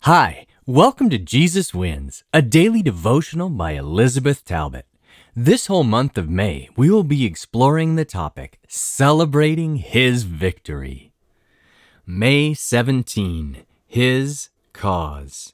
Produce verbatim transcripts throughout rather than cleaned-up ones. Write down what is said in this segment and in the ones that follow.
Hi, welcome to Jesus Wins, a daily devotional by Elizabeth Talbot. This whole month of May, we will be exploring the topic, Celebrating His Victory. May seventeenth, His Cause.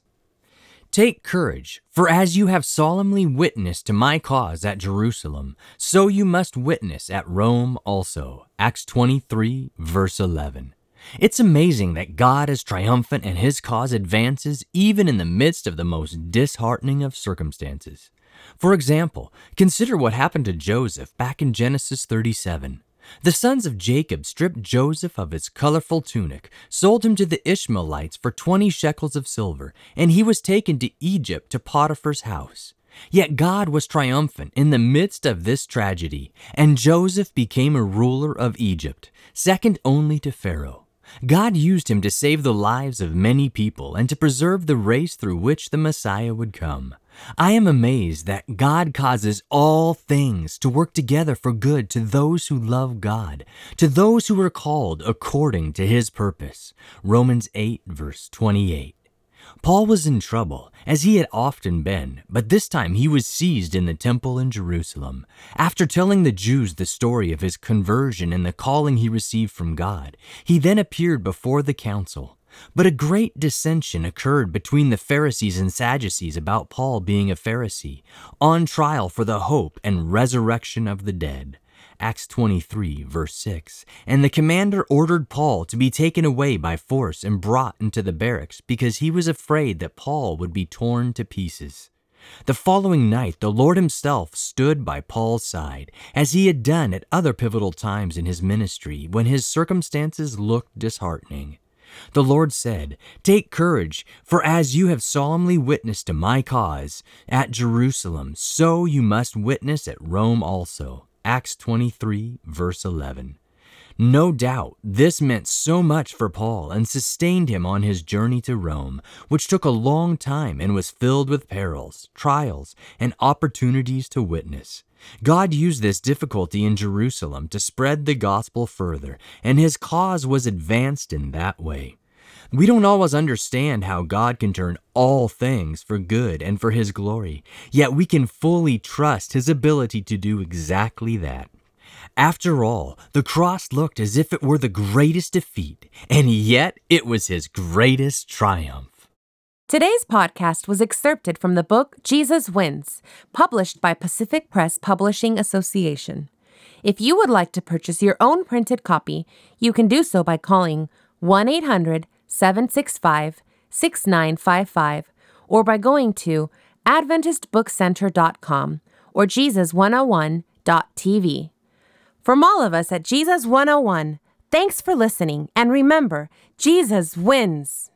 Take courage, for as you have solemnly witnessed to my cause at Jerusalem, so you must witness at Rome also. Acts twenty-three, verse eleven. It's amazing that God is triumphant and His cause advances even in the midst of the most disheartening of circumstances. For example, consider what happened to Joseph back in Genesis thirty-seven. The sons of Jacob stripped Joseph of his colorful tunic, sold him to the Ishmaelites for twenty shekels of silver, and he was taken to Egypt to Potiphar's house. Yet God was triumphant in the midst of this tragedy, and Joseph became a ruler of Egypt, second only to Pharaoh. God used him to save the lives of many people and to preserve the race through which the Messiah would come. I am amazed that God causes all things to work together for good to those who love God, to those who are called according to His purpose. Romans eight, verse twenty-eight. Paul was in trouble, as he had often been, but this time he was seized in the temple in Jerusalem. After telling the Jews the story of his conversion and the calling he received from God, he then appeared before the council. But a great dissension occurred between the Pharisees and Sadducees about Paul being a Pharisee, on trial for the hope and resurrection of the dead. Acts twenty-three, verse six. And the commander ordered Paul to be taken away by force and brought into the barracks because he was afraid that Paul would be torn to pieces. The following night, the Lord Himself stood by Paul's side, as He had done at other pivotal times in his ministry when his circumstances looked disheartening. The Lord said, "Take courage, for as you have solemnly witnessed to my cause at Jerusalem, so you must witness at Rome also." Acts twenty-three, verse eleven. No doubt, this meant so much for Paul and sustained him on his journey to Rome, which took a long time and was filled with perils, trials, and opportunities to witness. God used this difficulty in Jerusalem to spread the gospel further, and His cause was advanced in that way. We don't always understand how God can turn all things for good and for His glory, yet we can fully trust His ability to do exactly that. After all, the cross looked as if it were the greatest defeat, and yet it was His greatest triumph. Today's podcast was excerpted from the book Jesus Wins, published by Pacific Press Publishing Association. If you would like to purchase your own printed copy, you can do so by calling one eight hundred, seven six five, six nine five five or by going to adventist book center dot com or jesus one oh one dot t v. From all of us at Jesus one oh one, thanks for listening, and remember, Jesus wins!